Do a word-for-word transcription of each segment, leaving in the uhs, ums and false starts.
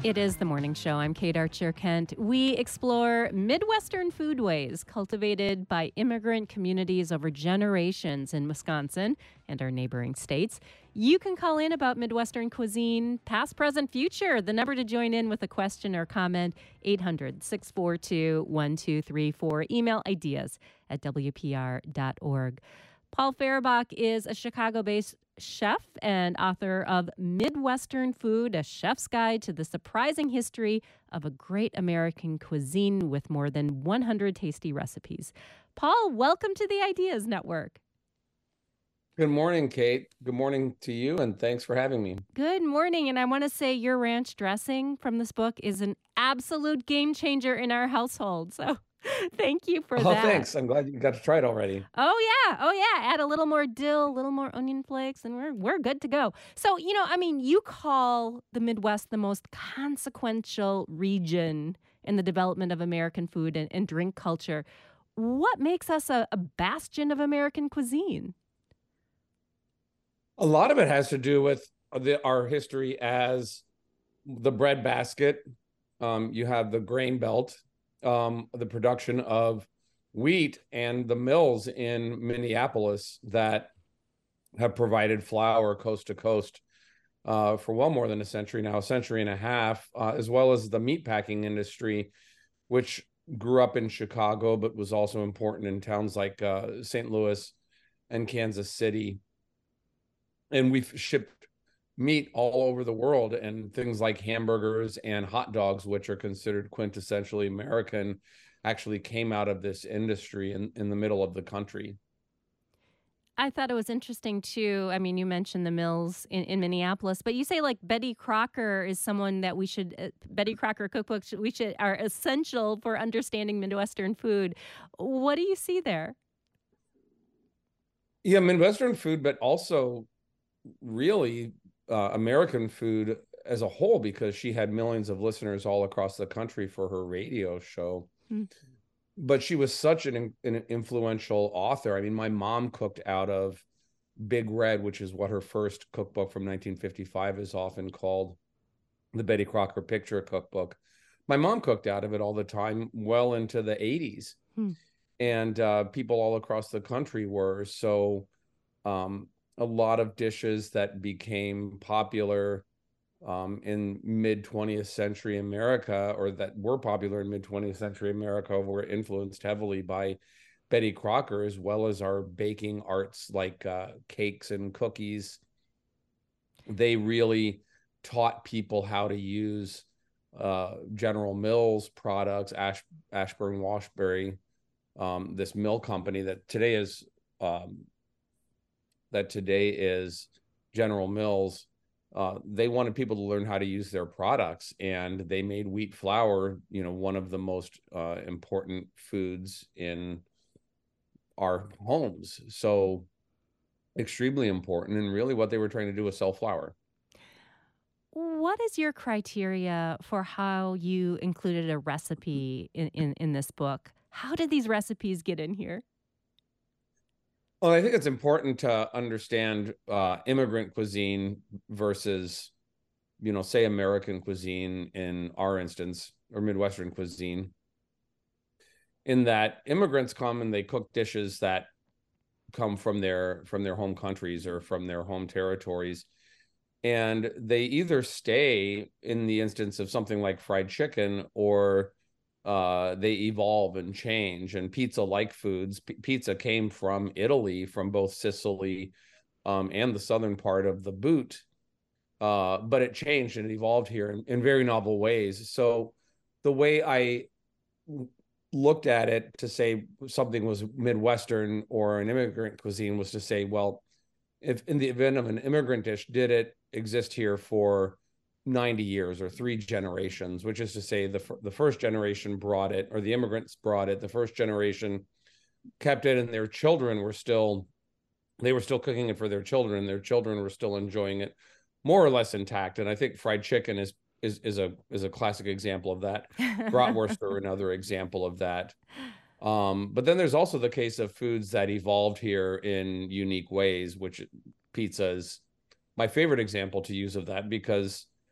It is the morning show. I'm Kate Archer Kent. We explore Midwestern foodways cultivated by immigrant communities over generations in Wisconsin and our neighboring states. You can call in about Midwestern cuisine, past, present, future. The number to join in with a question or comment, eight hundred, six four two, one two three four. Email ideas at w p r dot org. Paul Fehrenbach is a Chicago-based chef and author of Midwestern Food, A Chef's Guide to the Surprising History of a Great American Cuisine with more than one hundred tasty recipes. Paul, welcome to the Ideas Network. Good morning, Kate. Good morning to you, and thanks for having me. Good morning, and I want to say your ranch dressing from this book is an absolute game changer in our household, so thank you for oh, that. Oh, thanks. I'm glad you got to try it already. Oh, yeah. Oh, yeah. Add a little more dill, a little more onion flakes, and we're we're good to go. So, you know, I mean, you call the Midwest the most consequential region in the development of American food and, and drink culture. What makes us a, a bastion of American cuisine? A lot of it has to do with the, our history as the breadbasket. Um, you have the grain belt, um, the production of wheat, and the mills in Minneapolis that have provided flour coast to coast uh, for well more than a century now, a century and a half, uh, as well as the meatpacking industry, which grew up in Chicago, but was also important in towns like uh, Saint Louis and Kansas City. And we've shipped meat all over the world, and things like hamburgers and hot dogs, which are considered quintessentially American, actually came out of this industry in, in the middle of the country. I thought it was interesting, too. I mean, you mentioned the mills in, in Minneapolis, but you say, like, Betty Crocker is someone that we should, uh, Betty Crocker cookbooks, we should, are essential for understanding Midwestern food. What do you see there? Yeah, Midwestern food, but also really uh, American food as a whole, because she had millions of listeners all across the country for her radio show. Hmm. But she was such an, an influential author. I mean, my mom cooked out of Big Red, which is what her first cookbook from nineteen fifty-five is often called, the Betty Crocker Picture Cookbook. My mom cooked out of it all the time, well into the eighties. Hmm. And uh, people all across the country were. So um, a lot of dishes that became popular um, in mid-twentieth century America, or that were popular in mid-twentieth century America, were influenced heavily by Betty Crocker, as well as our baking arts like uh, cakes and cookies. They really taught people how to use uh, General Mills products, Ash, Ashburn Washbury, um, this mill company that today is um, that today is General Mills. Uh, they wanted people to learn how to use their products, and they made wheat flour, you know, one of the most uh, important foods in our homes. So extremely important, and really what they were trying to do was sell flour. What is your criteria for how you included a recipe in, in, in this book? How did these recipes get in here? Well, I think it's important to understand uh, immigrant cuisine versus, you know, say American cuisine in our instance, or Midwestern cuisine, in that immigrants come and they cook dishes that come from their from their home countries or from their home territories. And they either stay in the instance of something like fried chicken, or uh, they evolve and change. And pizza-like foods, P- pizza came from Italy, from both Sicily um, and the southern part of the boot. Uh, but it changed and it evolved here in, in very novel ways. So the way I looked at it to say something was Midwestern or an immigrant cuisine was to say, well, if in the event of an immigrant dish, did it exist here for ninety years or three generations, which is to say the, the first generation brought it, or the immigrants brought it, the first generation kept it, and their children were still, they were still cooking it for their children, and their children were still enjoying it more or less intact. And I think fried chicken is is is a is a classic example of that. Bratwurst are another example of that. Um, but then there's also the case of foods that evolved here in unique ways, which pizza is my favorite example to use of that, because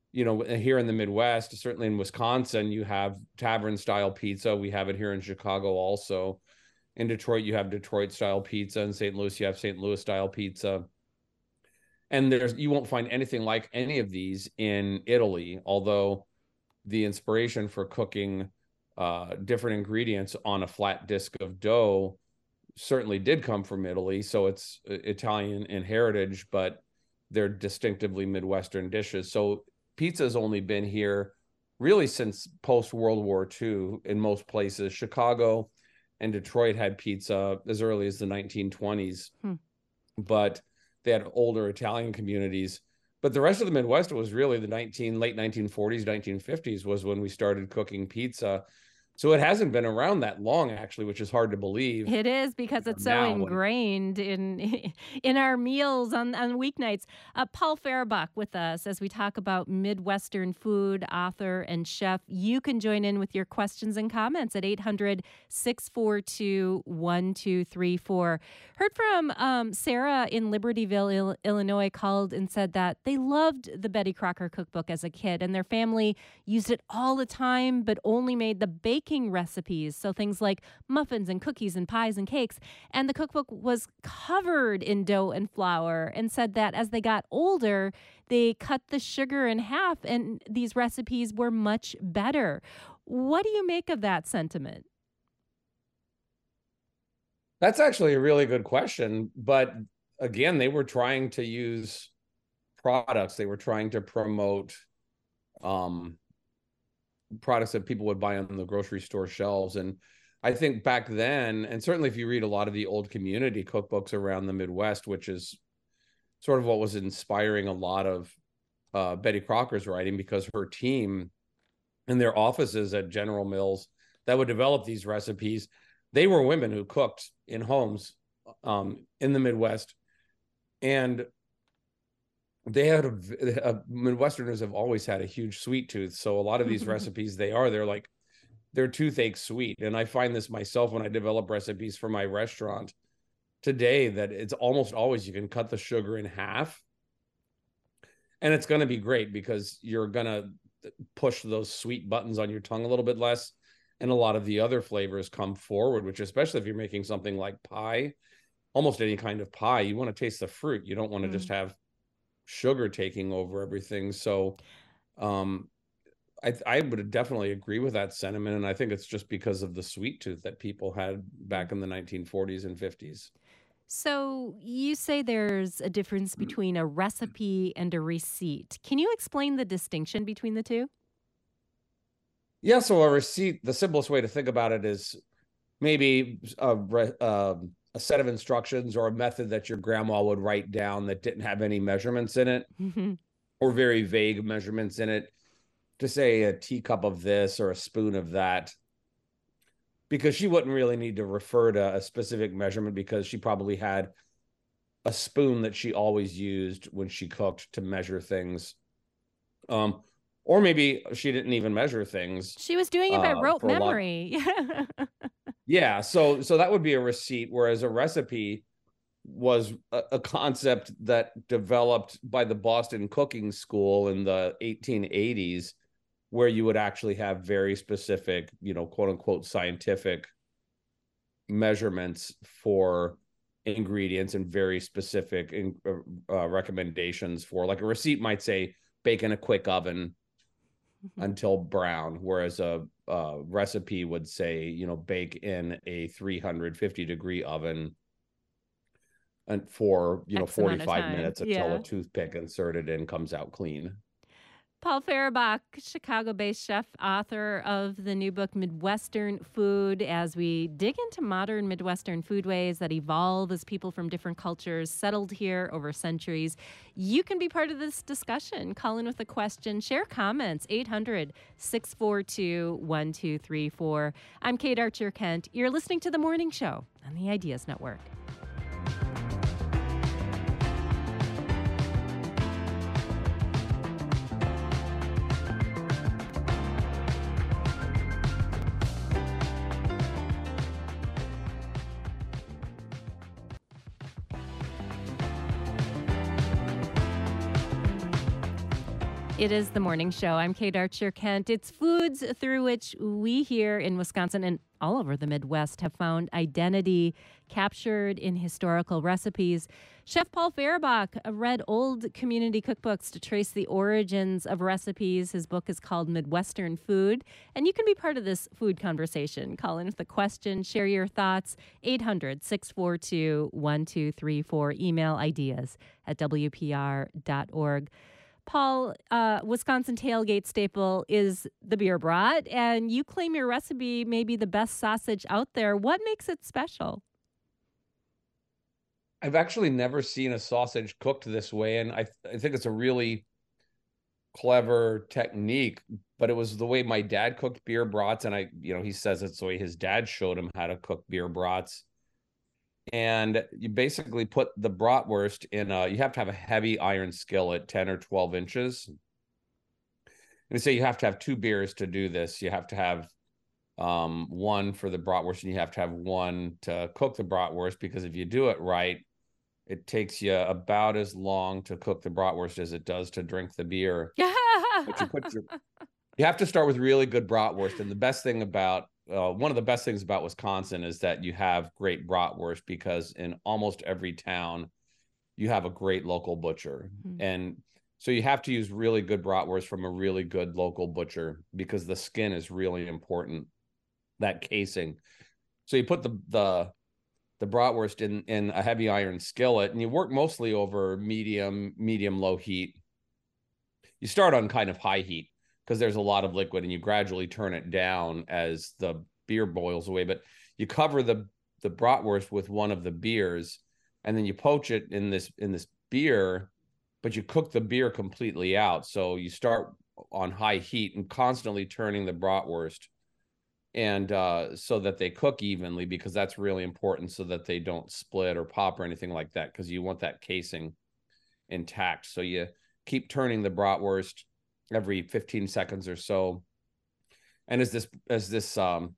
you know, here in the Midwest, certainly in Wisconsin, you have tavern style pizza. We have it here in Chicago also. In Detroit, you have Detroit style pizza. In Saint Louis, you have Saint Louis style pizza. And there's you won't find anything like any of these in Italy, although the inspiration for cooking uh, different ingredients on a flat disc of dough certainly did come from Italy. So it's Italian in heritage, but they're distinctively Midwestern dishes. So pizza's only been here really since post-World War Two in most places. Chicago and Detroit had pizza as early as the nineteen twenties, hmm. but they had older Italian communities. But the rest of the Midwest, it was really the nineteen late nineteen forties, nineteen fifties was when we started cooking pizza. So it hasn't been around that long, actually, which is hard to believe. It is, because it's so now. ingrained in in our meals on, on weeknights. Uh, Paul Fehrenbach with us as we talk about Midwestern food, author and chef. You can join in with your questions and comments at eight hundred, six four two, one two three four. Heard from um, Sarah in Libertyville, Il- Illinois, called and said that they loved the Betty Crocker cookbook as a kid, and their family used it all the time, but only made the baking recipes. So things like muffins and cookies and pies and cakes. And the cookbook was covered in dough and flour, and said that as they got older, they cut the sugar in half and these recipes were much better. What do you make of that sentiment? That's actually a really good question. But again, they were trying to use products. They were trying to promote um, products that people would buy on the grocery store shelves. And I think back then, and certainly if you read a lot of the old community cookbooks around the Midwest, which is sort of what was inspiring a lot of uh, Betty Crocker's writing, because her team in their offices at General Mills that would develop these recipes, they were women who cooked in homes um, in the Midwest. And they had a, a Midwesterners have always had a huge sweet tooth. So a lot of these recipes, they are, they're like, they're toothache sweet. And I find this myself when I develop recipes for my restaurant today, that it's almost always you can cut the sugar in half. And it's going to be great because you're going to push those sweet buttons on your tongue a little bit less. And a lot of the other flavors come forward, which especially if you're making something like pie, almost any kind of pie, you want to taste the fruit. You don't want to mm. just have sugar taking over everything. So um, I, I would definitely agree with that sentiment. And I think it's just because of the sweet tooth that people had back in the nineteen forties and fifties. So you say there's a difference between a recipe and a receipt. Can you explain the distinction between the two? Yeah, so a receipt, the simplest way to think about it is maybe a, uh, a set of instructions or a method that your grandma would write down that didn't have any measurements in it mm-hmm. or very vague measurements in it, to say a teacup of this or a spoon of that, because she wouldn't really need to refer to a specific measurement because she probably had a spoon that she always used when she cooked to measure things. Um, Or maybe she didn't even measure things. She was doing it by uh, rote memory. Yeah, so so that would be a receipt, whereas a recipe was a, a concept that developed by the Boston Cooking School in the eighteen eighties, where you would actually have very specific, you know, quote unquote, scientific measurements for ingredients and very specific in, uh, recommendations for, like a receipt might say, bake in a quick oven Mm-hmm. until brown, whereas a, a recipe would say, you know, bake in a three hundred fifty degree oven and for, you know, X forty-five minutes until yeah. a toothpick inserted in comes out clean. Paul Fehrenbach, Chicago-based chef, author of the new book, Midwestern Food, as we dig into modern Midwestern foodways that evolve as people from different cultures settled here over centuries. You can be part of this discussion. Call in with a question, share comments, eight hundred, six four two, one two three four. I'm Kate Archer-Kent. You're listening to The Morning Show on the Ideas Network. It is the morning show. I'm Kate Archer Kent. It's foods through which we here in Wisconsin and all over the Midwest have found identity captured in historical recipes. Chef Paul Fehrenbach read old community cookbooks to trace the origins of recipes. His book is called Midwestern Food, and you can be part of this food conversation. Call in with a question, share your thoughts, eight hundred, six four two, one two three four. Email ideas at w p r dot org. Paul, uh, Wisconsin tailgate staple is the beer brat, and you claim your recipe may be the best sausage out there. What makes it special? I've actually never seen a sausage cooked this way, and I, th- I think it's a really clever technique, but it was the way my dad cooked beer brats, and I, you know, he says it's the way his dad showed him how to cook beer brats. And you basically put the bratwurst in a, you have to have a heavy iron skillet, ten or twelve inches. And so you have to have two beers to do this. You have to have um, one for the bratwurst, and you have to have one to cook the bratwurst, because if you do it right, it takes you about as long to cook the bratwurst as it does to drink the beer. But you put your, you have to start with really good bratwurst. And the best thing about Uh, one of the best things about Wisconsin is that you have great bratwurst, because in almost every town you have a great local butcher. Mm-hmm. And so you have to use really good bratwurst from a really good local butcher, because the skin is really important, that casing. So you put the the the bratwurst in in a heavy iron skillet, and you work mostly over medium medium low heat. You start on kind of high heat, because there's a lot of liquid, and you gradually turn it down as the beer boils away. But you cover the the bratwurst with one of the beers, and then you poach it in this in this beer, but you cook the beer completely out. So you start on high heat and constantly turning the bratwurst, and uh, so that they cook evenly, because that's really important, so that they don't split or pop or anything like that, because you want that casing intact. So you keep turning the bratwurst every fifteen seconds or so. And as this as this um,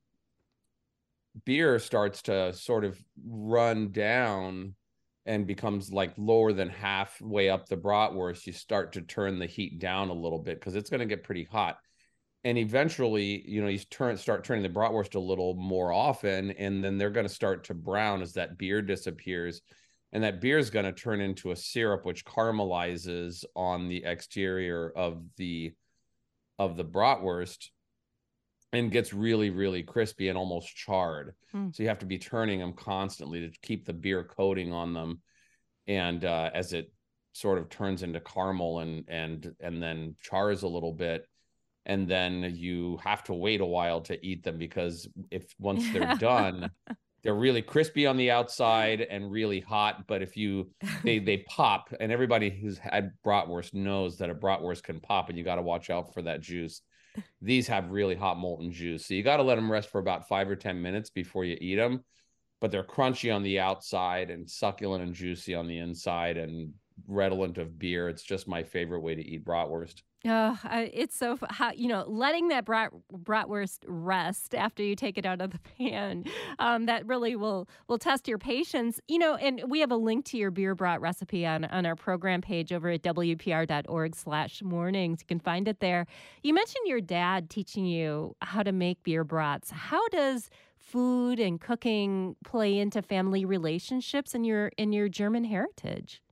beer starts to sort of run down and becomes like lower than halfway up the bratwurst, you start to turn the heat down a little bit, because it's going to get pretty hot. And eventually, you know, you turn start turning the bratwurst a little more often, and then they're going to start to brown as that beer disappears. And that beer is going to turn into a syrup, which caramelizes on the exterior of the of the bratwurst and gets really, really crispy and almost charred. Mm. So you have to be turning them constantly to keep the beer coating on them. And uh, as it sort of turns into caramel and and and then chars a little bit, and then you have to wait a while to eat them, because if once they're done, they're really crispy on the outside and really hot. But if you they they pop, and everybody who's had bratwurst knows that a bratwurst can pop, and you got to watch out for that juice. These have really hot molten juice, so you got to let them rest for about five or ten minutes before you eat them. But they're crunchy on the outside and succulent and juicy on the inside, and redolent of beer. It's just my favorite way to eat bratwurst. Oh, I, it's so, how, you know, letting that brat, bratwurst rest after you take it out of the pan, um, that really will will test your patience. You know, and we have a link to your beer brat recipe on, on our program page over at w p r dot org slash mornings. You can find it there. You mentioned your dad teaching you how to make beer brats. How does food and cooking play into family relationships and your in your German heritage?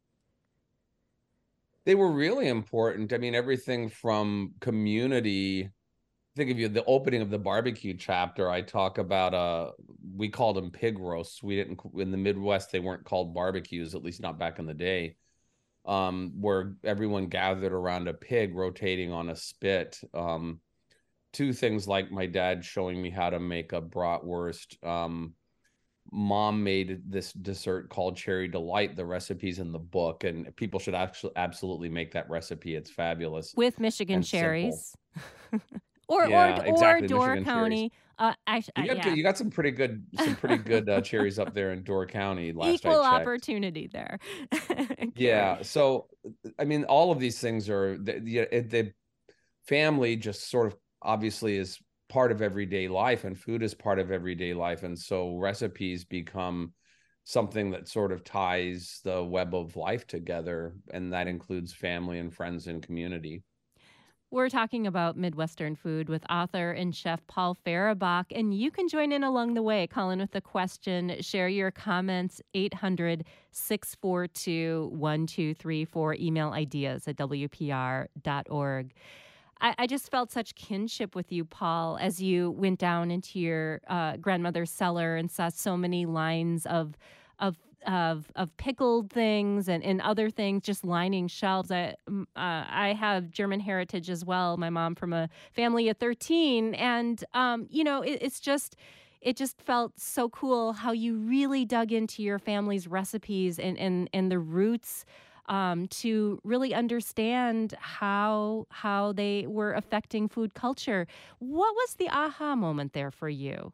They were really important. I mean, everything from community. Think of you the opening of the barbecue chapter. I talk about uh, we called them pig roasts. We didn't in the Midwest. They weren't called barbecues, at least not back in the day. Um, where everyone gathered around a pig rotating on a spit. Um, two things like my dad showing me how to make a bratwurst. Um, Mom made this dessert called Cherry Delight. The recipe's in the book, and people should actually absolutely make that recipe. It's fabulous. With Michigan cherries. or yeah, or exactly. or Door Michigan County. Uh, I, you, got, yeah. you got some pretty good some pretty good uh, cherries up there in Door County. Last Equal I checked. Opportunity there. Yeah. So, I mean, all of these things are the, the the family just sort of obviously is part of everyday life, and food is part of everyday life. And so recipes become something that sort of ties the web of life together. And that includes family and friends and community. We're talking about Midwestern food with author and chef Paul Farabach, and you can join in along the way. Call in with a question, share your comments, eight hundred, six four two, one two three four, email ideas at w p r dot org. I, I just felt such kinship with you, Paul, as you went down into your uh, grandmother's cellar and saw so many lines of of of of pickled things and, and other things just lining shelves. I mm, uh, I have German heritage as well. My mom from a family of thirteen, and um, you know, it, it's just it just felt so cool how you really dug into your family's recipes and and and the roots um, to really understand how how they were affecting food culture. What was the aha moment there for you?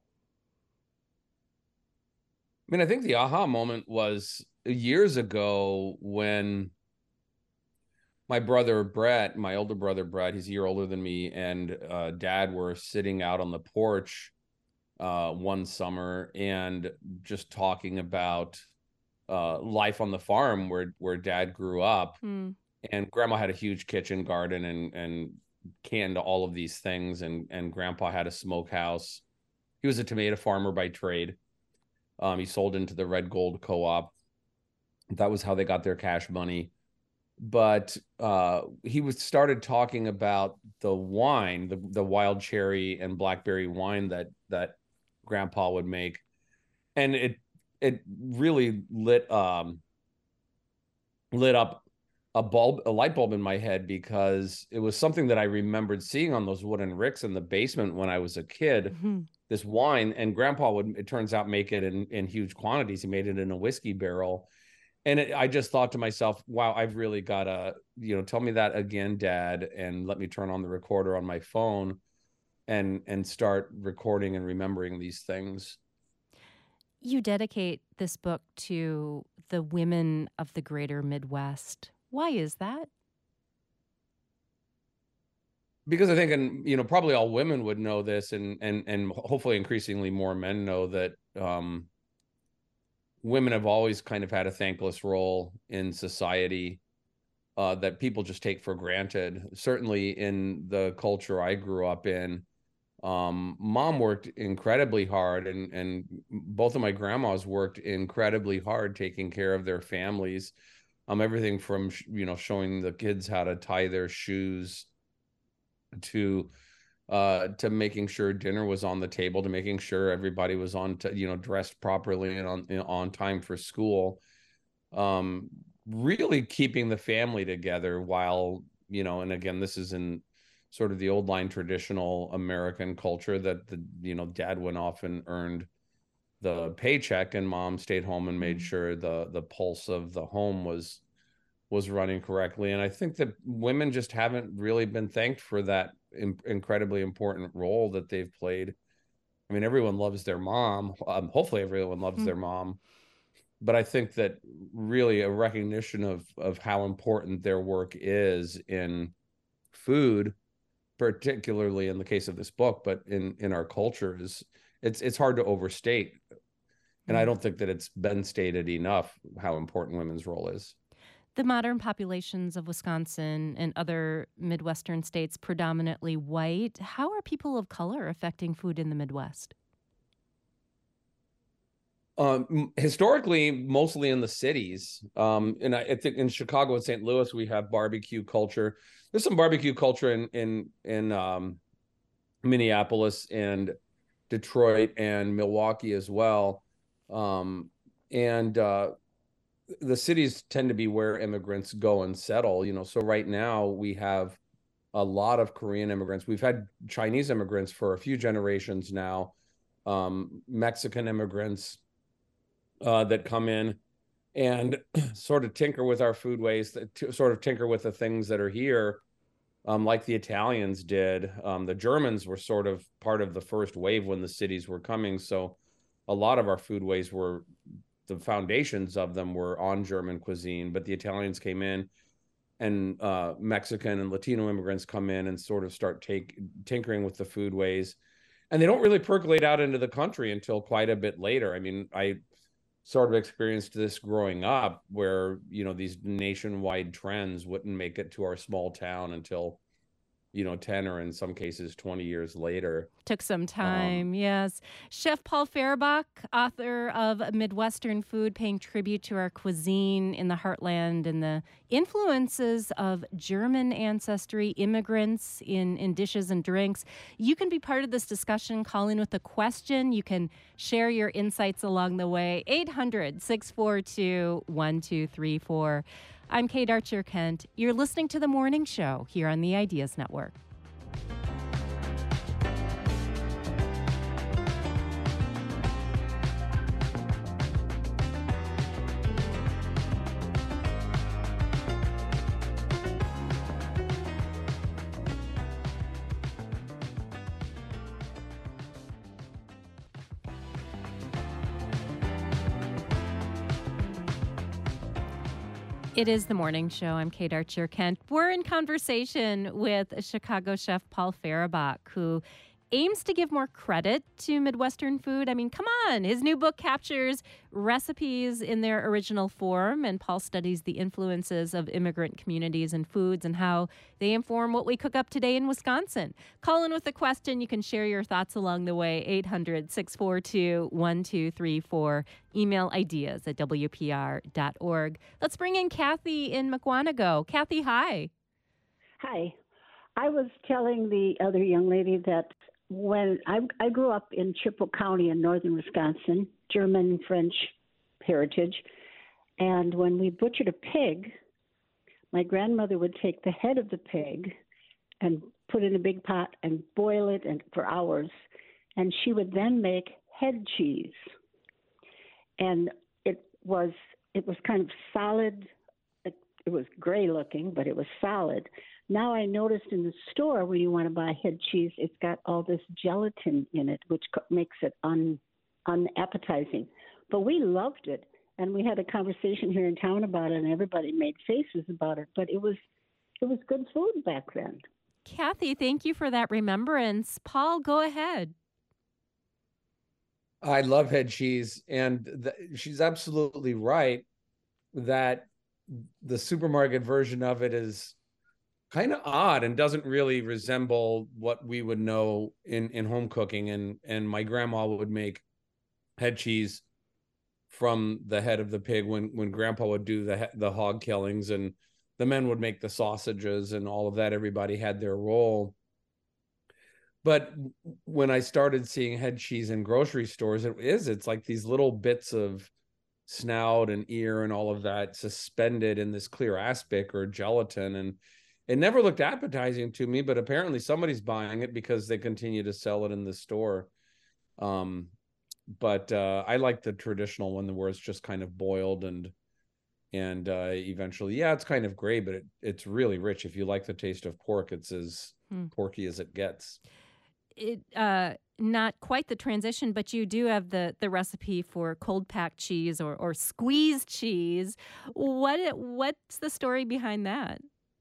I mean, I think the aha moment was years ago when my brother Brett, my older brother Brett, he's a year older than me, and uh, Dad were sitting out on the porch uh, one summer and just talking about uh, life on the farm where where Dad grew up. Hmm. And Grandma had a huge kitchen garden and and canned all of these things, and and Grandpa had a smokehouse. He was a tomato farmer by trade. Um, he sold into the Red Gold Co-op. That was how they got their cash money. But uh, he was started talking about the wine, the the wild cherry and blackberry wine that that Grandpa would make, and it it really lit um lit up a bulb, a light bulb in my head, because it was something that I remembered seeing on those wooden ricks in the basement when I was a kid. Mhm. This wine, and Grandpa would, it turns out, make it in in huge quantities. He made it in a whiskey barrel, and it, I just thought to myself, wow, I've really got to, you know, tell me that again, Dad, and let me turn on the recorder on my phone and and start recording and remembering these things. You dedicate this book to the women of the greater Midwest. Why is that? Because I think, and you know, probably all women would know this, and and and hopefully increasingly more men know that um, women have always kind of had a thankless role in society uh, that people just take for granted. Certainly in the culture I grew up in, um, Mom worked incredibly hard, and and both of my grandmas worked incredibly hard taking care of their families. Um, everything from you know showing the kids how to tie their shoes to uh to making sure dinner was on the table, to making sure everybody was on to, you know dressed properly and on on time for school. um Really keeping the family together while, you know and again, this is in sort of the old line traditional American culture that the you know Dad went off and earned the paycheck, and Mom stayed home and made Mm. sure the the pulse of the home was was running correctly. And I think that women just haven't really been thanked for that in- incredibly important role that they've played. I mean, everyone loves their mom. Um, hopefully, everyone loves Hmm. their mom. But I think that really a recognition of of how important their work is in food, particularly in the case of this book, but in in our culture, is it's it's hard to overstate. And I Mm. don't think that it's been stated enough how important women's role is. The modern populations of Wisconsin and other Midwestern states predominantly white. How are people of color affecting food in the Midwest? Um, historically, mostly in the cities. Um, and I, I think in Chicago and Saint Louis, we have barbecue culture. There's some barbecue culture in in in um, Minneapolis and Detroit and Milwaukee as well. Um, and uh, the cities tend to be where immigrants go and settle. You know, so right now we have a lot of Korean immigrants. We've had Chinese immigrants for a few generations now, um, Mexican immigrants uh, that come in and sort of tinker with our foodways, that sort of tinker with the things that are here, um, like the Italians did. Um, the Germans were sort of part of the first wave when the cities were coming. So a lot of our foodways were, the foundations of them were on German cuisine, but the Italians came in, and uh, Mexican and Latino immigrants come in and sort of start take tinkering with the foodways. And they don't really percolate out into the country until quite a bit later. I mean, I sort of experienced this growing up, where you know these nationwide trends wouldn't make it to our small town until you know, ten or in some cases twenty years later. Took some time, Um, yes. Chef Paul Fehrenbach, author of Midwestern Food, paying tribute to our cuisine in the heartland and the influences of German ancestry, immigrants in, in dishes and drinks. You can be part of this discussion. Call in with a question. You can share your insights along the way. eight hundred, six four two, one two three four. I'm Kate Archer Kent. You're listening to The Morning Show here on the Ideas Network. It is The Morning Show. I'm Kate Archer Kent. We're in conversation with Chicago chef Paul Fehrenbach, who aims to give more credit to Midwestern food. I mean, come on. His new book captures recipes in their original form, and Paul studies the influences of immigrant communities and foods and how they inform what we cook up today in Wisconsin. Call in with a question. You can share your thoughts along the way. eight hundred, six four two, one two three four. Email ideas at w p r dot org. Let's bring in Kathy in McWanago. Kathy, hi. Hi. I was telling the other young lady that when I, I grew up in Chippewa County in northern Wisconsin, German, French heritage, and when we butchered a pig, my grandmother would take the head of the pig and put it in a big pot and boil it and, for hours, and she would then make head cheese. And it was it was kind of solid. It, it was gray looking, but it was solid. Now I noticed in the store when you want to buy head cheese, it's got all this gelatin in it, which makes it un, unappetizing. But we loved it, and we had a conversation here in town about it, and everybody made faces about it. But it was it was good food back then. Kathy, thank you for that remembrance. Paul, go ahead. I love head cheese, and th- she's absolutely right that the supermarket version of it is kind of odd and doesn't really resemble what we would know in, in home cooking. And, and my grandma would make head cheese from the head of the pig when, when grandpa would do the, the hog killings, and the men would make the sausages and all of that. Everybody had their role. But when I started seeing head cheese in grocery stores, it is, it's like these little bits of snout and ear and all of that suspended in this clear aspic or gelatin. And it never looked appetizing to me, but apparently somebody's buying it because they continue to sell it in the store. Um, but uh, I like the traditional one where it's just kind of boiled and and uh, eventually, yeah, it's kind of gray, but it, it's really rich. If you like the taste of pork, it's as hmm. porky as it gets. It uh, not quite the transition, but you do have the the recipe for cold packed cheese or or squeezed cheese. What what's the story behind that?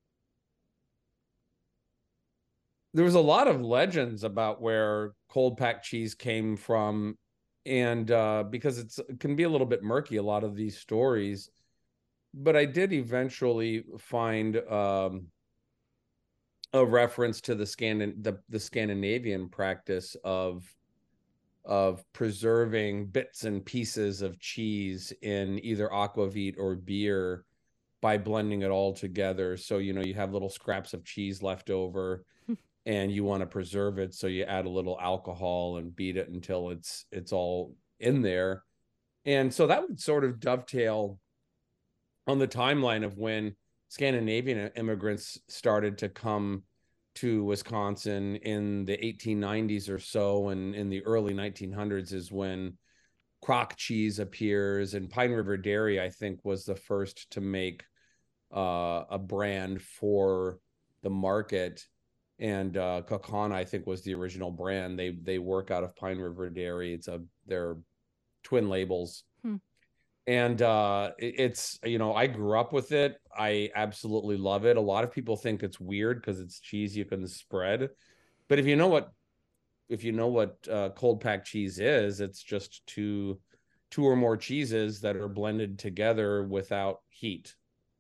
There was a lot of legends about where cold packed cheese came from, and uh, because it's, it can be a little bit murky, a lot of these stories. But I did eventually find um, a reference to the, Scandin- the the Scandinavian practice of of preserving bits and pieces of cheese in either aquavit or beer by blending it all together. So, you know, you have little scraps of cheese left over and you want to preserve it, so you add a little alcohol and beat it until it's it's all in there. And so that would sort of dovetail on the timeline of when Scandinavian immigrants started to come to Wisconsin in the eighteen nineties or so, and in the early nineteen hundreds is when crock cheese appears, and Pine River Dairy, I think, was the first to make uh, a brand for the market. And uh, Kakana, I think, was the original brand. They they work out of Pine River Dairy. It's a they're twin labels, hmm. and uh, it, it's you know I grew up with it. I absolutely love it. A lot of people think it's weird because it's cheese you can spread, but if you know what if you know what uh, cold packed cheese is, it's just two two or more cheeses that are blended together without heat.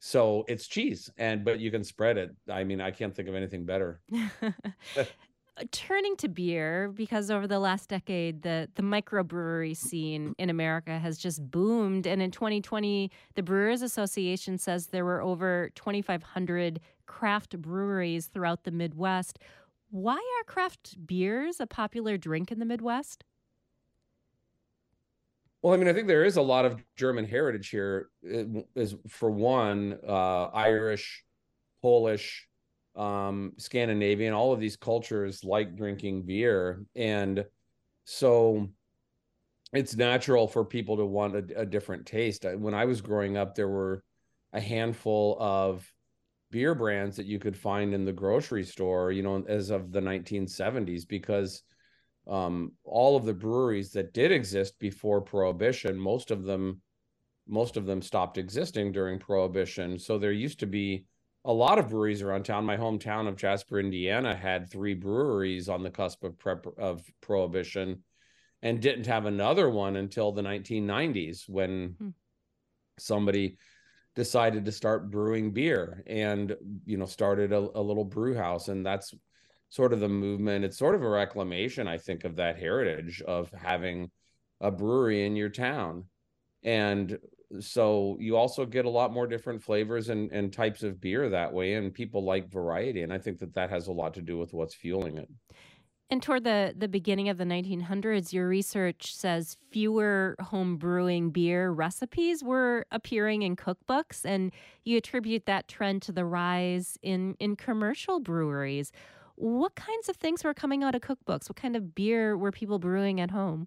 So it's cheese, and but you can spread it. I mean, I can't think of anything better. Turning to beer, because over the last decade, the, the microbrewery scene in America has just boomed. And in twenty twenty, the Brewers Association says there were over twenty-five hundred craft breweries throughout the Midwest. Why are craft beers a popular drink in the Midwest? Well, I mean, I think there is a lot of German heritage here. It is, for one, uh, Irish, Polish, um, Scandinavian, all of these cultures like drinking beer. And so it's natural for people to want a, a different taste. When I was growing up, there were a handful of beer brands that you could find in the grocery store, you know, as of the nineteen seventies, because um, all of the breweries that did exist before Prohibition, most of them, most of them stopped existing during Prohibition. So there used to be a lot of breweries around town. My hometown of Jasper, Indiana, had three breweries on the cusp of prep of Prohibition, and didn't have another one until the nineteen nineties, when hmm. somebody decided to start brewing beer and, you know, started a, a little brew house. And that's sort of the movement. It's sort of a reclamation, I think, of that heritage of having a brewery in your town. And so you also get a lot more different flavors and, and types of beer that way, and people like variety. And I think that that has a lot to do with what's fueling it. And toward the, the beginning of the nineteen hundreds, your research says fewer home brewing beer recipes were appearing in cookbooks, and you attribute that trend to the rise in, in commercial breweries. What kinds of things were coming out of cookbooks? What kind of beer were people brewing at home?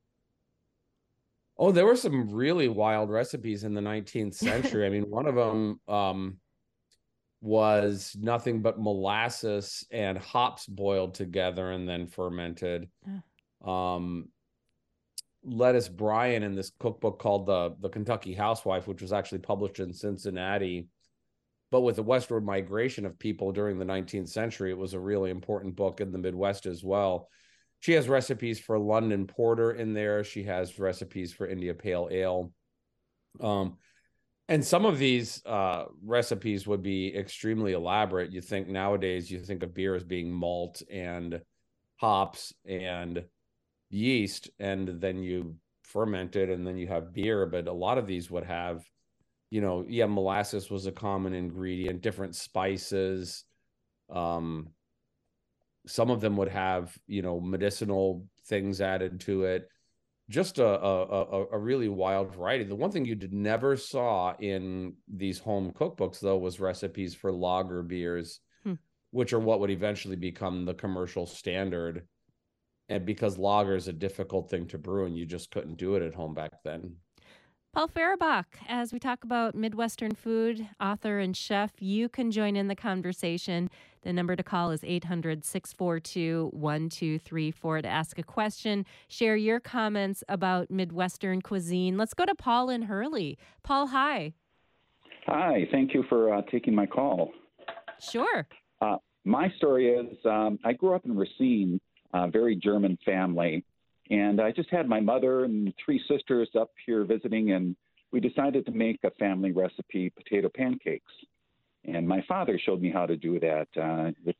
Oh, there were some really wild recipes in the nineteenth century. I mean, one of them um, was nothing but molasses and hops boiled together and then fermented. Uh. Um, Lettuce Bryan, in this cookbook called the, the Kentucky Housewife, which was actually published in Cincinnati, but with the westward migration of people during the nineteenth century, it was a really important book in the Midwest as well. She has recipes for London Porter in there. She has recipes for India Pale Ale. Um, and some of these uh, recipes would be extremely elaborate. You think nowadays, you think of beer as being malt and hops and yeast, and then you ferment it, and then you have beer. But a lot of these would have, you know, yeah, molasses was a common ingredient, different spices. Um, some of them would have, you know, medicinal things added to it. Just a, a, a really wild variety. The one thing you did never saw in these home cookbooks, though, was recipes for lager beers, hmm. which are what would eventually become the commercial standard. And because lager is a difficult thing to brew, and you just couldn't do it at home back then. Paul Fehrenbach, as we talk about Midwestern food, author and chef, you can join in the conversation. The number to call is eight hundred, six four two, one two three four to ask a question. Share your comments about Midwestern cuisine. Let's go to Paul in Hurley. Paul, hi. Hi. Thank you for uh, taking my call. Sure. Uh, my story is um, I grew up in Racine, a very German family. And I just had my mother and three sisters up here visiting, and we decided to make a family recipe, potato pancakes. And my father showed me how to do that. Uh, it's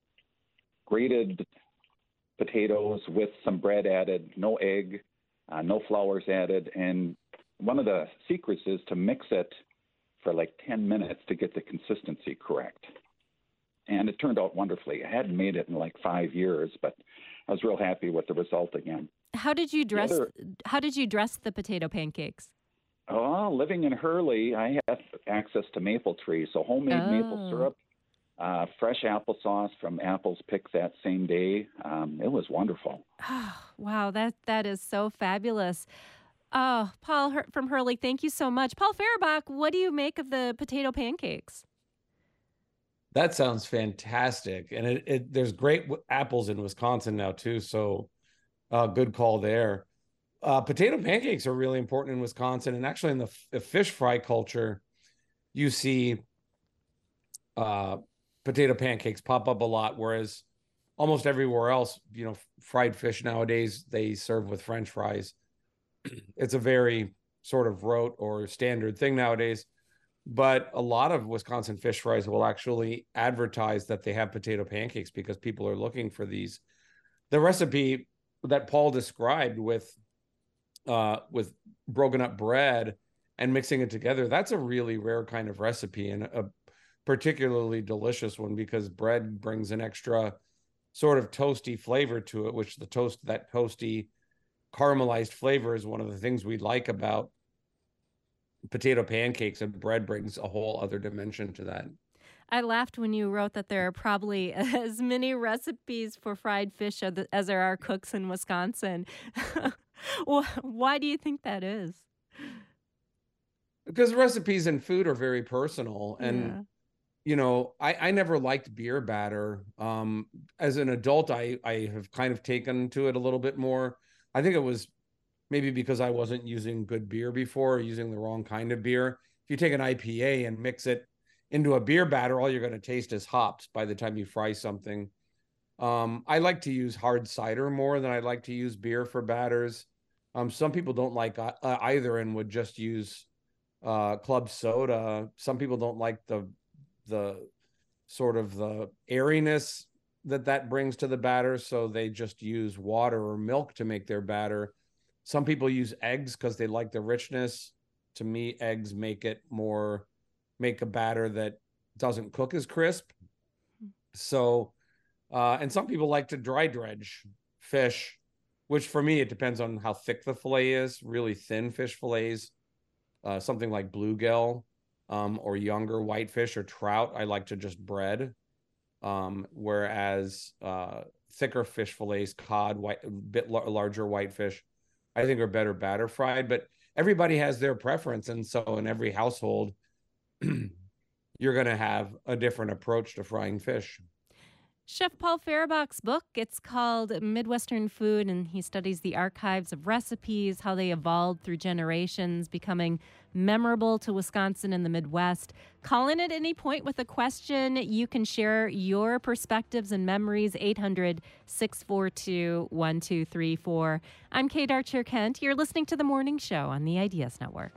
grated potatoes with some bread added, no egg, uh, no flours added. And one of the secrets is to mix it for like ten minutes to get the consistency correct. And it turned out wonderfully. I hadn't made it in like five years, but I was real happy with the result again. How did you dress? Other, how did you dress the potato pancakes? Oh, living in Hurley, I had access to maple trees, so homemade oh. maple syrup, uh, fresh applesauce from apples picked that same day. Um, it was wonderful. Oh, wow, that that is so fabulous. Oh, Paul from Hurley, thank you so much. Paul Fehrenbach, what do you make of the potato pancakes? That sounds fantastic. And it, it there's great apples in Wisconsin now, too. So uh, good call there. Uh, potato pancakes are really important in Wisconsin. And actually in the, the fish fry culture, you see uh, potato pancakes pop up a lot. Whereas almost everywhere else, you know, fried fish nowadays, they serve with French fries. It's a very sort of rote or standard thing nowadays. But a lot of Wisconsin fish fries will actually advertise that they have potato pancakes because people are looking for these. The recipe that Paul described with uh, with broken up bread and mixing it together, that's a really rare kind of recipe, and a particularly delicious one, because bread brings an extra sort of toasty flavor to it, which the toast, that toasty caramelized flavor is one of the things we like about potato pancakes, and bread brings a whole other dimension to that. I laughed when you wrote that there are probably as many recipes for fried fish as there are cooks in Wisconsin. Why do you think that is? Because recipes in food are very personal. And, yeah. you know, I, I never liked beer batter. Um, as an adult, I, I have kind of taken to it a little bit more. I think it was maybe because I wasn't using good beer before, or using the wrong kind of beer. If you take an I P A and mix it into a beer batter, all you're going to taste is hops by the time you fry something. Um, I like to use hard cider more than I like to use beer for batters. Um, some people don't like uh, either and would just use uh, club soda. Some people don't like the the sort of the airiness that that brings to the batter, so they just use water or milk to make their batter. Some people use eggs because they like the richness. To me, eggs make it more, make a batter that doesn't cook as crisp. So, uh, and some people like to dry dredge fish, which for me, it depends on how thick the fillet is. Really thin fish fillets, uh, something like bluegill, um, or younger whitefish or trout, I like to just bread. Um, whereas uh, thicker fish fillets, cod, white, a bit l- larger whitefish, I think are better batter fried. But everybody has their preference, and so in every household, you're going to have a different approach to frying fish. Chef Paul Fehrenbach's book, it's called Midwestern Food, and he studies the archives of recipes, how they evolved through generations, becoming memorable to Wisconsin and the Midwest. Call in at any point with a question. You can share your perspectives and memories, eight hundred, six four two, one two three four. I'm Kate Archer-Kent. You're listening to The Morning Show on the Ideas Network.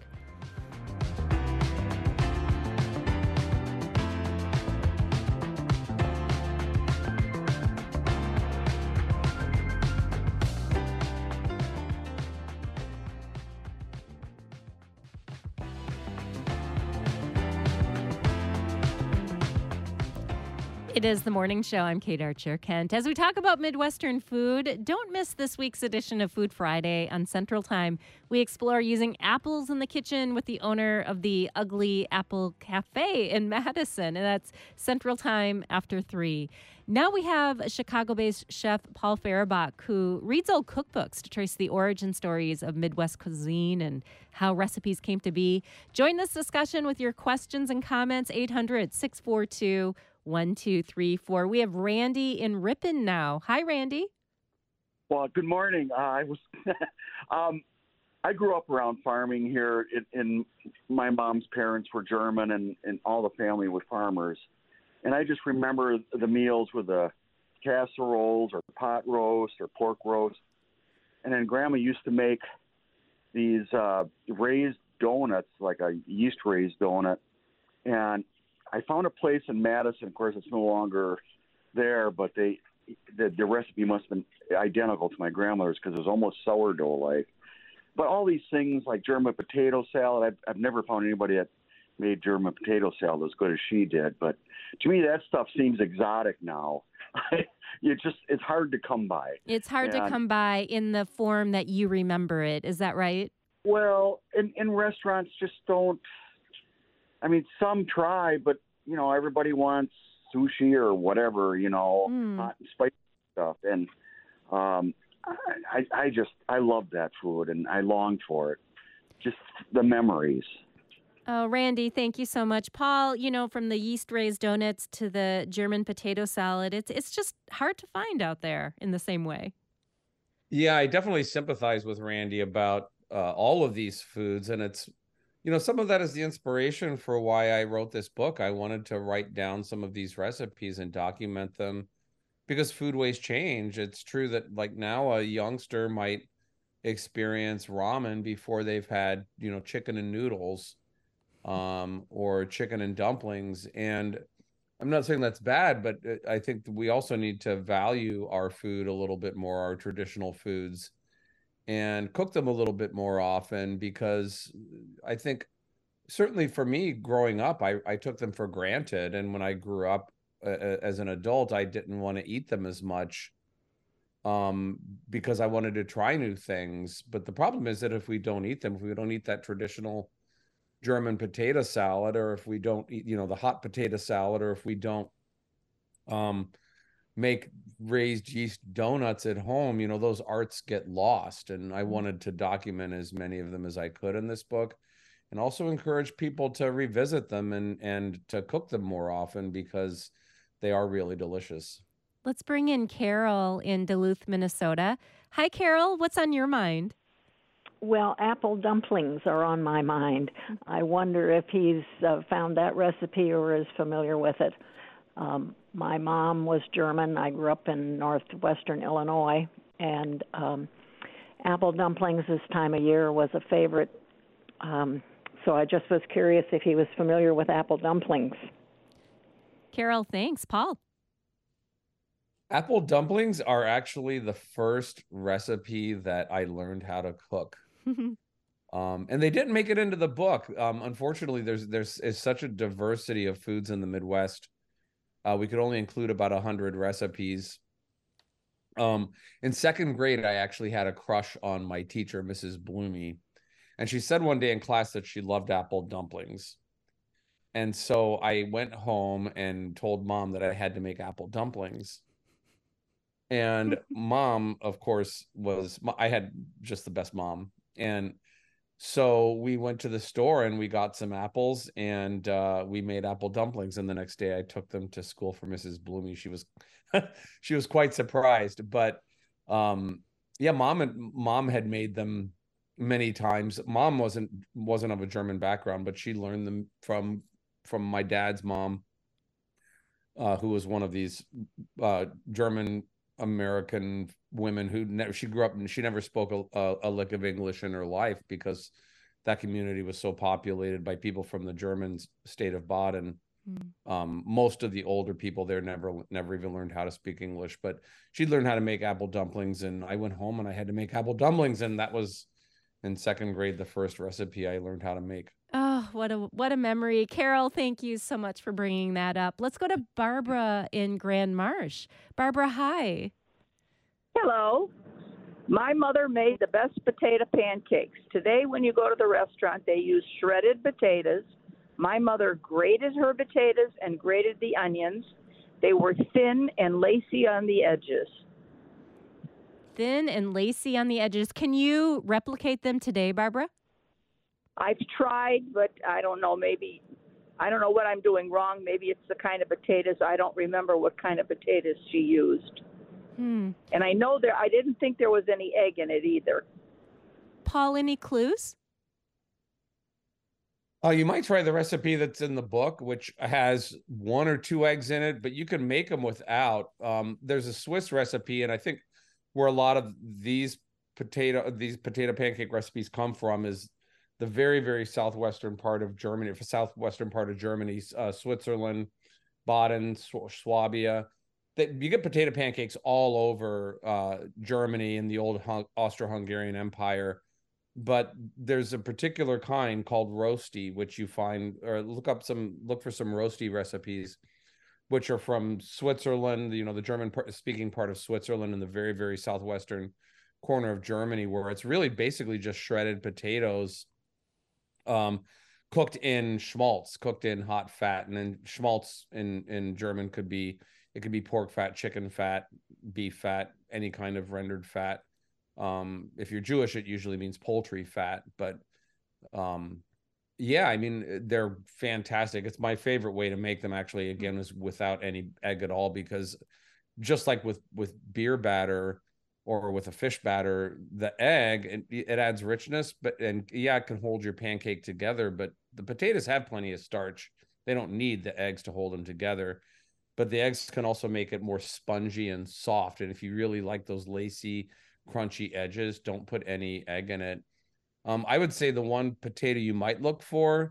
It is The Morning Show. I'm Kate Archer-Kent. As we talk about Midwestern food, don't miss this week's edition of Food Friday on Central Time. We explore using apples in the kitchen with the owner of the Ugly Apple Cafe in Madison, and that's Central Time after three. Now we have Chicago-based chef Paul Fehrenbach, who reads old cookbooks to trace the origin stories of Midwest cuisine and how recipes came to be. Join this discussion with your questions and comments, eight hundred, six four two, one two three four. We have Randy in Ripon now. Hi, Randy. Well, good morning. Uh, I was, um, I grew up around farming here. In, in my mom's parents were German, and, and all the family were farmers. And I just remember the meals with the casseroles or pot roast or pork roast. And then Grandma used to make these uh, raised donuts, like a yeast raised donut. And I found a place in Madison. Of course, it's no longer there, but they the, the recipe must have been identical to my grandmother's because it was almost sourdough-like. But all these things like German potato salad, I've, I've never found anybody that made German potato salad as good as she did. But to me, that stuff seems exotic now. It just it's hard to come by. It's hard and, to come by in the form that you remember it. Is that right? Well, in, in restaurants just don't. I mean, some try, but, you know, everybody wants sushi or whatever, you know, mm. hot and spicy stuff. And um, I, I just, I love that food, and I long for it. Just the memories. Oh, Randy, thank you so much. Paul, you know, from the yeast-raised donuts to the German potato salad, it's it's just hard to find out there in the same way. Yeah, I definitely sympathize with Randy about uh, all of these foods, and it's, you know, some of that is the inspiration for why I wrote this book. I wanted to write down some of these recipes and document them because food ways change. It's true that like now a youngster might experience ramen before they've had, you know, chicken and noodles. um, or chicken and dumplings. And I'm not saying that's bad, but I think we also need to value our food a little bit more, our traditional foods, and cook them a little bit more often, because I think certainly for me growing up, I, I took them for granted. And when I grew up uh, as an adult, I didn't want to eat them as much um, because I wanted to try new things. But the problem is that if we don't eat them, if we don't eat that traditional German potato salad, or if we don't eat, you know, the hot potato salad, or if we don't um, make raised yeast donuts at home, you know, those arts get lost. And I wanted to document as many of them as I could in this book, and also encourage people to revisit them and and to cook them more often, because they are really delicious. Let's bring in Carol in Duluth, Minnesota. Hi, Carol. What's on your mind? Well, apple dumplings are on my mind. I wonder if he's uh, found that recipe or is familiar with it. Um, my mom was German. I grew up in northwestern Illinois, and um, apple dumplings this time of year was a favorite. Um, so I just was curious if he was familiar with apple dumplings. Carol, thanks. Paul? Apple dumplings are actually the first recipe that I learned how to cook. Um, and they didn't make it into the book. Um, unfortunately, there's there's is such a diversity of foods in the Midwest. Uh, we could only include about a hundred recipes. Um, in second grade, I actually had a crush on my teacher, Missus Bloomy, and she said one day in class that she loved apple dumplings. And so I went home and told Mom that I had to make apple dumplings. And Mom, of course, was, I had just the best mom. And so we went to the store and we got some apples, and uh, we made apple dumplings. And the next day I took them to school for Missus Bloomy. She was, she was quite surprised. But um, yeah, mom and mom had made them many times. Mom wasn't wasn't of a German background, but she learned them from from my dad's mom, uh, who was one of these uh, German American women who never, she grew up and she never spoke a, a, a lick of English in her life, because that community was so populated by people from the German state of Baden. Mm. Um, most of the older people there never never even learned how to speak English, but she learned how to make apple dumplings. And I went home and I had to make apple dumplings, and that was in second grade the first recipe I learned how to make. Oh, what a what a memory. Carol, thank you so much for bringing that up. Let's go to Barbara in Grand Marsh. Barbara, hi. Hello. My mother made the best potato pancakes. Today, when you go to the restaurant, they use shredded potatoes. My mother grated her potatoes and grated the onions. They were thin and lacy on the edges. Thin and lacy on the edges. Can you replicate them today, Barbara? I've tried, but I don't know, maybe, I don't know what I'm doing wrong. Maybe it's the kind of potatoes. I don't remember what kind of potatoes she used. Hmm. And I know there, I didn't think there was any egg in it either. Paul, any clues? Oh, you might try the recipe that's in the book, which has one or two eggs in it, but you can make them without. Um, there's a Swiss recipe, and I think where a lot of these potato these potato pancake recipes come from is the very, very southwestern part of Germany, for southwestern part of Germany, uh, Switzerland, Baden, Swabia. That you get potato pancakes all over uh, Germany and the old Hun- Austro-Hungarian Empire. But there's a particular kind called roasty, which you find, or look up some, look for some roasty recipes, which are from Switzerland, you know, the German speaking part of Switzerland, in the very, very southwestern corner of Germany, where it's really basically just shredded potatoes, um, cooked in schmaltz, cooked in hot fat. And then schmaltz in, in German could be, it could be pork fat, chicken fat, beef fat, any kind of rendered fat. Um, if you're Jewish, it usually means poultry fat, but, um, yeah, I mean, they're fantastic. It's my favorite way to make them, actually, again, is without any egg at all, because just like with, with beer batter or with a fish batter, the egg, it, it adds richness, but, and yeah, it can hold your pancake together, but the potatoes have plenty of starch. They don't need the eggs to hold them together, but the eggs can also make it more spongy and soft. And if you really like those lacy, crunchy edges, don't put any egg in it. Um, I would say the one potato you might look for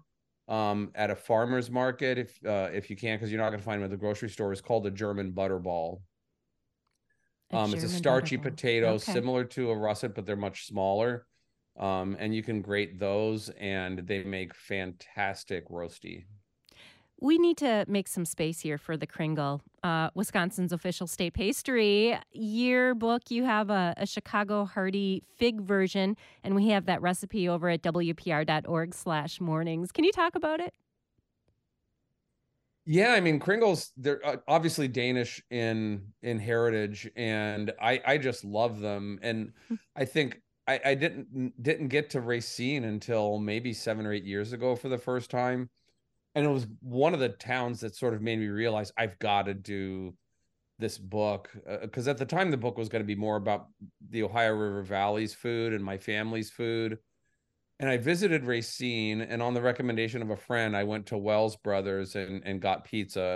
um, at a farmer's market if uh, if you can, because you're not going to find them at the grocery store. Is called a German butterball. A Um, it's a German starchy butterball. potato, Okay. similar to a russet, but they're much smaller. Um, and you can grate those, and they make fantastic roasty. We need to make some space here for the Kringle, uh, Wisconsin's official state pastry. Yearbook, you have a, a Chicago Hearty fig version, and we have that recipe over at W P R dot org slash mornings. Can you talk about it? Yeah, I mean, Kringles, they're uh, obviously Danish in in heritage, and I I just love them. And I think I, I didn't didn't get to Racine until maybe seven or eight years ago for the first time. And it was one of the towns that sort of made me realize I've got to do this book, because uh, at the time the book was going to be more about the Ohio River Valley's food and my family's food. And I visited Racine, and on the recommendation of a friend, I went to Wells Brothers and, and got pizza.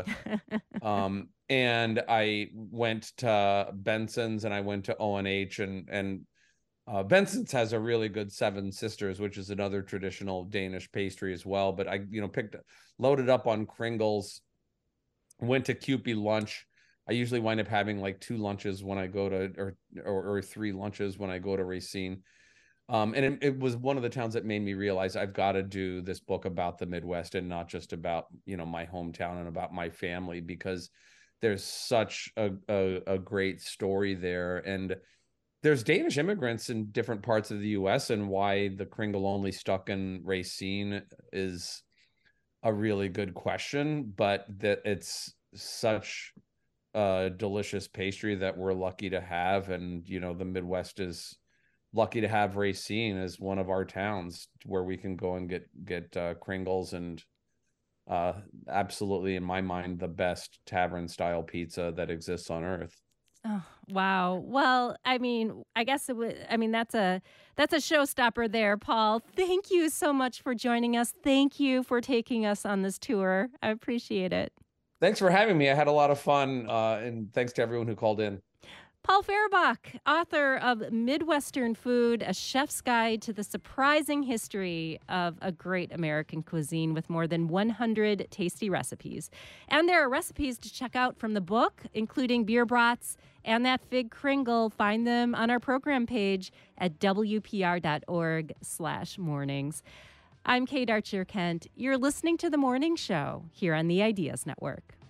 um, and I went to Benson's, and I went to O and H, and and uh, Benson's has a really good Seven Sisters, which is another traditional Danish pastry as well. But I, you know, picked, loaded up on Kringles, went to Kewpie lunch. I usually wind up having like two lunches when I go to, or or, or three lunches when I go to Racine. Um, and it, it was one of the towns that made me realize I've got to do this book about the Midwest and not just about, you know, my hometown and about my family, because there's such a, a, a great story there. And there's Danish immigrants in different parts of the U S, and why the Kringle only stuck in Racine is a really good question, but that it's such a delicious pastry that we're lucky to have. And, you know, the Midwest is lucky to have Racine as one of our towns where we can go and get, get uh, Kringles, and uh, absolutely, in my mind, the best tavern style pizza that exists on earth. Oh, wow. Well, I mean, I guess it would, I mean, that's a, that's a showstopper there, Paul. Thank you so much for joining us. Thank you for taking us on this tour. I appreciate it. Thanks for having me. I had a lot of fun, uh, and thanks to everyone who called in. Paul Fehrenbach, author of Midwestern Food, A Chef's Guide to the Surprising History of a Great American Cuisine, with more than one hundred tasty recipes. And there are recipes to check out from the book, including beer brats and that fig Kringle. Find them on our program page at W P R dot org slash mornings. I'm Kate Archer Kent. You're listening to The Morning Show here on the Ideas Network.